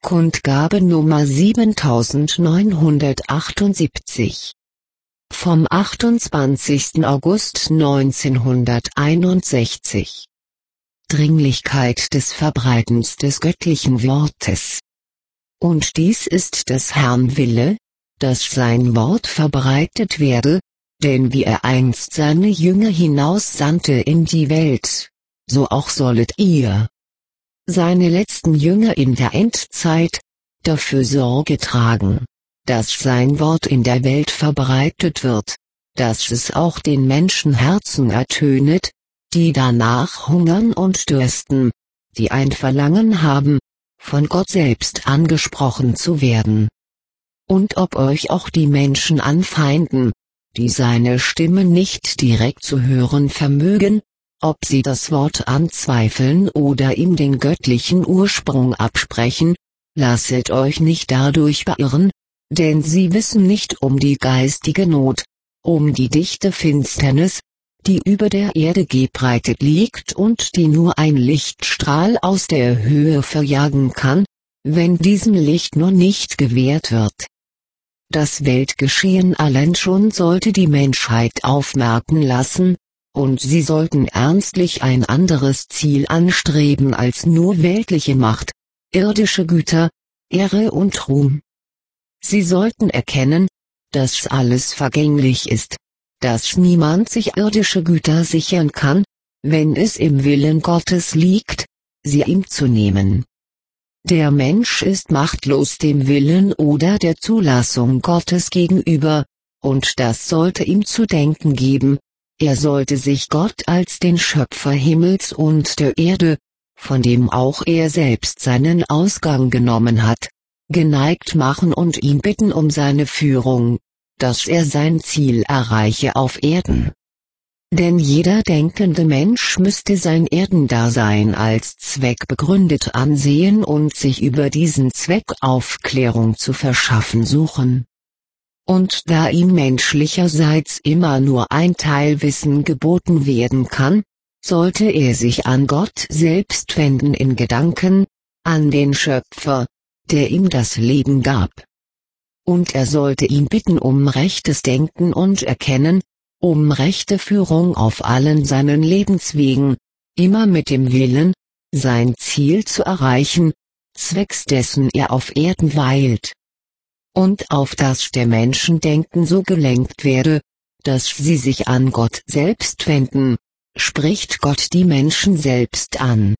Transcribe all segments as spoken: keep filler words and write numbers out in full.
Kundgabe Nummer siebentausendneunhundertachtundsiebzig. Vom achtundzwanzigsten August neunzehnhunderteinundsechzig. Dringlichkeit des Verbreitens des göttlichen Wortes. Und dies ist des Herrn Wille, dass sein Wort verbreitet werde, denn wie er einst seine Jünger hinaussandte in die Welt, so auch sollet ihr, seine letzten Jünger in der Endzeit, dafür Sorge tragen, dass sein Wort in der Welt verbreitet wird, dass es auch den Menschenherzen ertönet, die danach hungern und dürsten, die ein Verlangen haben, von Gott selbst angesprochen zu werden. Und ob euch auch die Menschen anfeinden, die seine Stimme nicht direkt zu hören vermögen, ob sie das Wort anzweifeln oder ihm den göttlichen Ursprung absprechen, lasset euch nicht dadurch beirren, denn sie wissen nicht um die geistige Not, um die dichte Finsternis, die über der Erde gebreitet liegt und die nur ein Lichtstrahl aus der Höhe verjagen kann, wenn diesem Licht nur nicht gewährt wird. Das Weltgeschehen allein schon sollte die Menschheit aufmerken lassen, und sie sollten ernstlich ein anderes Ziel anstreben als nur weltliche Macht, irdische Güter, Ehre und Ruhm. Sie sollten erkennen, dass alles vergänglich ist, dass niemand sich irdische Güter sichern kann, wenn es im Willen Gottes liegt, sie ihm zu nehmen. Der Mensch ist machtlos dem Willen oder der Zulassung Gottes gegenüber, und das sollte ihm zu denken geben. Er sollte sich Gott als den Schöpfer Himmels und der Erde, von dem auch er selbst seinen Ausgang genommen hat, geneigt machen und ihn bitten um seine Führung, dass er sein Ziel erreiche auf Erden. Denn jeder denkende Mensch müsste sein Erdendasein als Zweck begründet ansehen und sich über diesen Zweck Aufklärung zu verschaffen suchen. Und da ihm menschlicherseits immer nur ein Teilwissen geboten werden kann, sollte er sich an Gott selbst wenden in Gedanken, an den Schöpfer, der ihm das Leben gab. Und er sollte ihn bitten um rechtes Denken und Erkennen, um rechte Führung auf allen seinen Lebenswegen, immer mit dem Willen, sein Ziel zu erreichen, zwecks dessen er auf Erden weilt. Und auf das der Menschendenken so gelenkt werde, dass sie sich an Gott selbst wenden, spricht Gott die Menschen selbst an.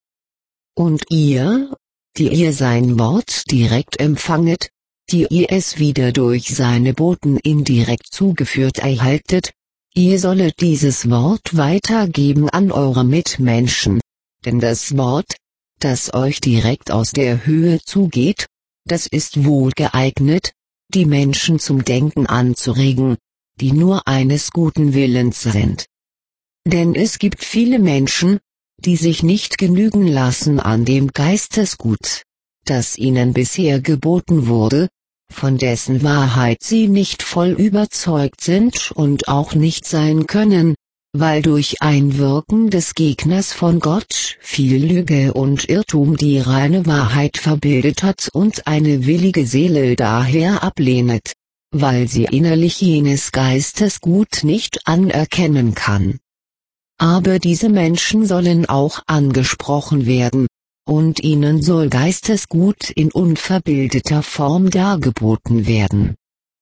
Und ihr, die ihr sein Wort direkt empfanget, die ihr es wieder durch seine Boten indirekt zugeführt erhaltet, ihr sollet dieses Wort weitergeben an eure Mitmenschen, denn das Wort, das euch direkt aus der Höhe zugeht, das ist wohl geeignet, die Menschen zum Denken anzuregen, die nur eines guten Willens sind. Denn es gibt viele Menschen, die sich nicht genügen lassen an dem Geistesgut, das ihnen bisher geboten wurde, von dessen Wahrheit sie nicht voll überzeugt sind und auch nicht sein können, weil durch Einwirken des Gegners von Gott viel Lüge und Irrtum die reine Wahrheit verbildet hat und eine willige Seele daher ablehnet, weil sie innerlich jenes Geistesgut nicht anerkennen kann. Aber diese Menschen sollen auch angesprochen werden, und ihnen soll Geistesgut in unverbildeter Form dargeboten werden.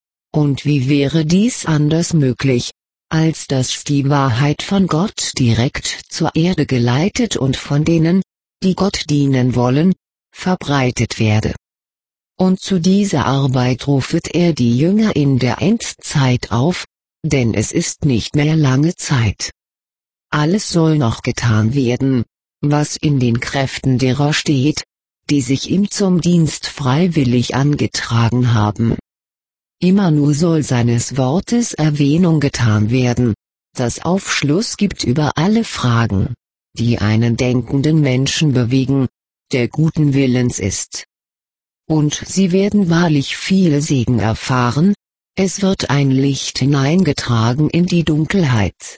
Und wie wäre dies anders möglich, als dass die Wahrheit von Gott direkt zur Erde geleitet und von denen, die Gott dienen wollen, verbreitet werde. Und zu dieser Arbeit rufet er die Jünger in der Endzeit auf, denn es ist nicht mehr lange Zeit. Alles soll noch getan werden, was in den Kräften derer steht, die sich ihm zum Dienst freiwillig angetragen haben. Immer nur soll seines Wortes Erwähnung getan werden, das Aufschluss gibt über alle Fragen, die einen denkenden Menschen bewegen, der guten Willens ist. Und sie werden wahrlich viel Segen erfahren, es wird ein Licht hineingetragen in die Dunkelheit.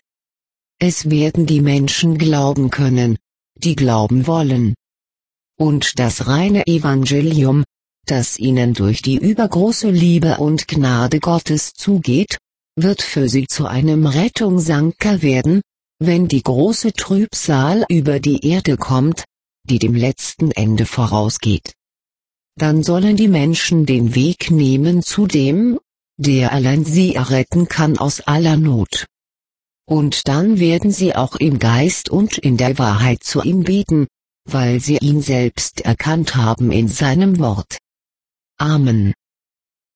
Es werden die Menschen glauben können, die glauben wollen. Und das reine Evangelium, das ihnen durch die übergroße Liebe und Gnade Gottes zugeht, wird für sie zu einem Rettungsanker werden, wenn die große Trübsal über die Erde kommt, die dem letzten Ende vorausgeht. Dann sollen die Menschen den Weg nehmen zu dem, der allein sie erretten kann aus aller Not. Und dann werden sie auch im Geist und in der Wahrheit zu ihm beten, weil sie ihn selbst erkannt haben in seinem Wort. Amen.